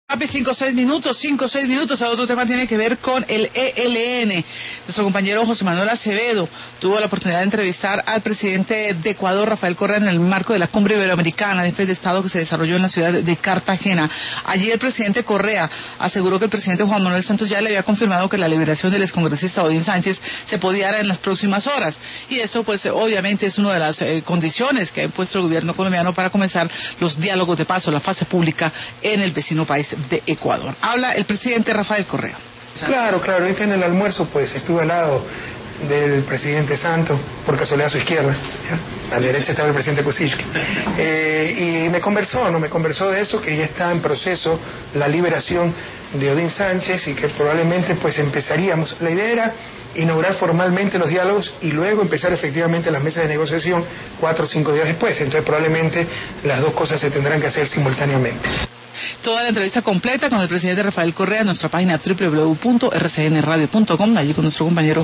Papi, 5 o 6 minutos. A otro tema tiene que ver con el ELN. Nuestro compañero José Manuel Acevedo tuvo la oportunidad de entrevistar al presidente de Ecuador, Rafael Correa, en el marco de la Cumbre Iberoamericana de Jefes de Estado que se desarrolló en la ciudad de Cartagena. Allí el presidente Correa aseguró que el presidente Juan Manuel Santos ya le había confirmado que la liberación del excongresista Odín Sánchez se podía dar en las próximas horas. Y esto, pues, obviamente es una de las condiciones que ha impuesto el gobierno colombiano para comenzar los diálogos de paz o la fase pública en el vecino país de Ecuador. Habla el presidente Rafael Correa. Claro, ahorita en el almuerzo pues estuve al lado del presidente Santos, por casualidad a su izquierda, ¿ya? A la derecha estaba el presidente Kuczynski, y me conversó de eso, que ya está en proceso la liberación de Odín Sánchez y que probablemente pues empezaríamos, la idea era inaugurar formalmente los diálogos y luego empezar efectivamente las mesas de negociación 4 o 5 días después, entonces probablemente las dos cosas se tendrán que hacer simultáneamente. Toda la entrevista completa con el presidente Rafael Correa en nuestra página www.rcnradio.com, allí con nuestro compañero